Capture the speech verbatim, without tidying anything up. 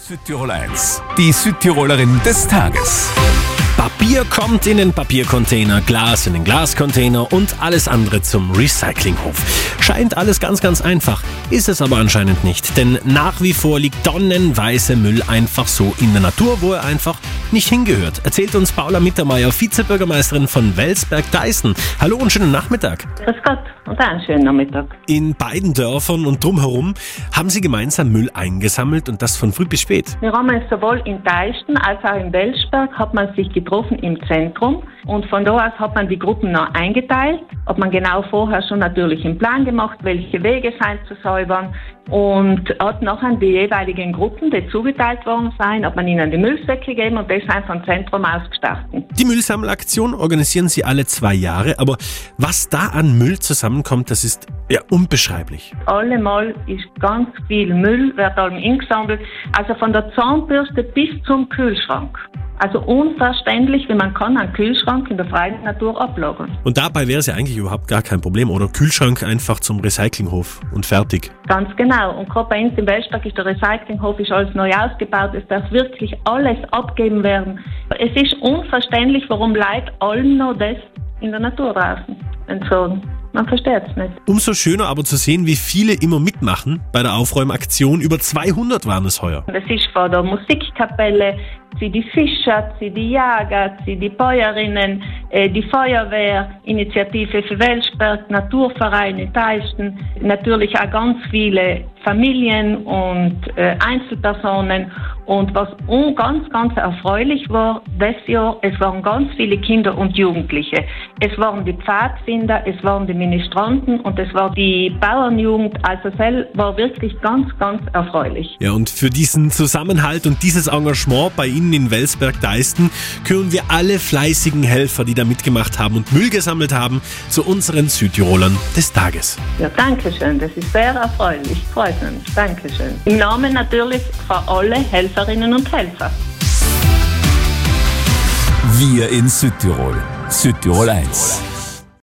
Südtirol eins, die Südtirolerin des Tages. Papier kommt in den Papiercontainer, Glas in den Glascontainer und alles andere zum Recyclinghof. Scheint alles ganz, ganz einfach, ist es aber anscheinend nicht, denn nach wie vor liegt tonnenweise Müll einfach so in der Natur, wo er einfach nicht hingehört. Erzählt uns Paula Mittermeier, Vizebürgermeisterin von Welsberg-Deißen. Hallo und schönen Nachmittag. Grüß Gott und einen schönen Nachmittag. In beiden Dörfern und drumherum haben Sie gemeinsam Müll eingesammelt und das von früh bis spät. Wir haben es sowohl in Deißen als auch in Welsberg hat man sich getroffen im Zentrum und von da aus hat man die Gruppen noch eingeteilt. Hat man genau vorher schon natürlich einen Plan gemacht, welche Wege sein zu säubern und hat nachher die jeweiligen Gruppen, die zugeteilt worden sind, hat man ihnen die Müllsäcke gegeben und das sind vom Zentrum aus gestartet. Die Müllsammelaktion organisieren Sie alle zwei Jahre, aber was da an Müll zusammenkommt, das ist ja unbeschreiblich. Allemal ist ganz viel Müll, wird allem eingesammelt, also von der Zahnbürste bis zum Kühlschrank. Also unverständlich, wie man kann einen Kühlschrank in der freien Natur ablagern. Und dabei wäre es ja eigentlich überhaupt gar kein Problem, oder? Kühlschrank einfach zum Recyclinghof und fertig. Ganz genau. Und gerade bei uns im Welsberg ist der Recyclinghof ist alles neu ausgebaut. Es darf wirklich alles abgeben werden. Es ist unverständlich, warum Leute allen noch das in der Natur draußen entsorgen. Man versteht es nicht. Umso schöner aber zu sehen, wie viele immer mitmachen bei der Aufräumaktion. Über zweihundert waren es heuer. Das ist von der Musikkapelle, die Fischer, die Jäger, die Bäuerinnen, die Feuerwehr, Initiative für Welsberg, Naturvereine, Deißen, natürlich auch ganz viele Familien und äh, Einzelpersonen. Und was un- ganz, ganz erfreulich war, das Jahr, es waren ganz viele Kinder und Jugendliche. Es waren die Pfadfinder, es waren die Ministranten und es war die Bauernjugend. Also es war wirklich ganz, ganz erfreulich. Ja, und für diesen Zusammenhalt und dieses Engagement bei Ihnen in Welsberg-Deißen küren wir alle fleißigen Helfer, die da mitgemacht haben und Müll gesammelt haben, zu unseren Südtirolern des Tages. Ja, danke schön. Das ist sehr erfreulich. Freut uns. Danke schön. Im Namen natürlich von allen Helferinnen und Helfer. Wir in Südtirol. Südtirol eins.